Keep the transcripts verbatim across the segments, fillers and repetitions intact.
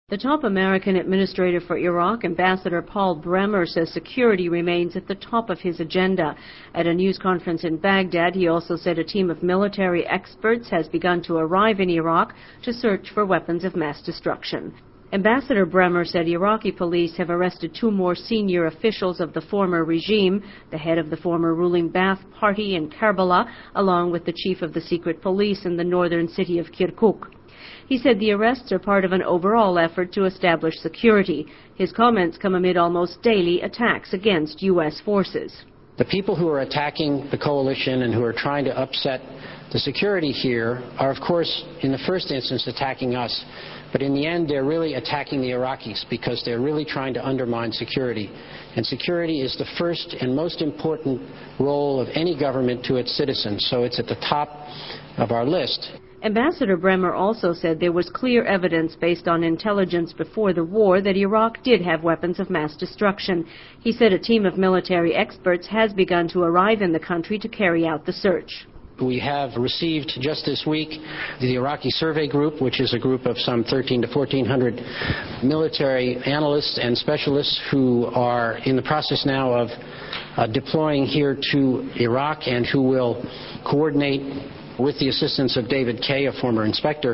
The top American administrator for Iraq, Ambassador Paul Bremer, says security remains at the top of his agenda. At a news conference in Baghdad, he also said a team of military experts has begun to arrive in Iraq to search for weapons of mass destruction. Ambassador Bremer said Iraqi police have arrested two more senior officials of the former regime, the head of the former ruling Ba'ath Party in Karbala, along with the chief of the secret police in the northern city of Kirkuk. He said the arrests are part of an overall effort to establish security. His comments come amid almost daily attacks against U S forces. The people who are attacking the coalition and who are trying to upset the security here are, of course, in the first instance, attacking us. But in the end, they're really attacking the Iraqis because they're really trying to undermine security. And security is the first and most important role of any government to its citizens. So it's at the top of our list. Ambassador Bremer also said there was clear evidence based on intelligence before the war that Iraq did have weapons of mass destruction. He said a team of military experts has begun to arrive in the country to carry out the search. We have received just this week the Iraqi Survey Group, which is a group of some thirteen to fourteen hundred military analysts and specialists who are in the process now of uh, deploying here to Iraq and who will coordinate with the assistance of David Kay, a former inspector,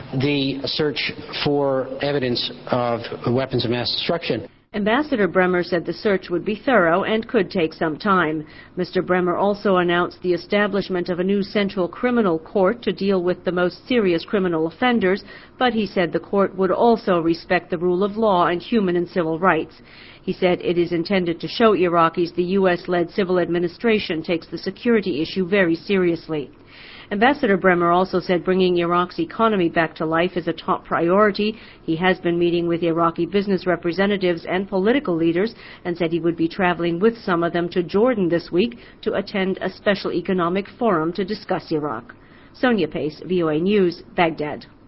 the search for evidence of weapons of mass destruction. Ambassador Bremer said the search would be thorough and could take some time. Mister Bremer also announced the establishment of a new central criminal court to deal with the most serious criminal offenders, but he said the court would also respect the rule of law and human and civil rights. He said it is intended to show Iraqis the U S-led civil administration takes the security issue very seriously. Ambassador Bremer also said bringing Iraq's economy back to life is a top priority. He has been meeting with Iraqi business representatives and political leaders and said he would be traveling with some of them to Jordan this week to attend a special economic forum to discuss Iraq. Sonia Pace, V O A News, Baghdad.